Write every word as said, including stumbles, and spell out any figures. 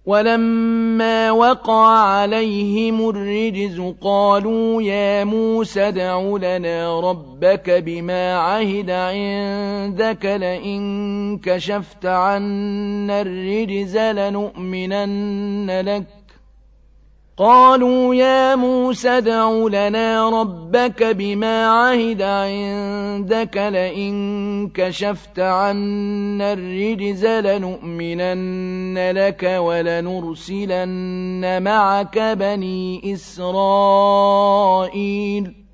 ولما وقع عليهم الرجز قالوا يا موسى ادع لنا ربك بما عهد عندك لئن كشفت عنا الرجز لنؤمنن لك قالوا يا موسى ادع لنا ربك بما عهد عندك لئن كشفت عنا الرجز لنؤمنن لك ولنرسلن معك بني إسرائيل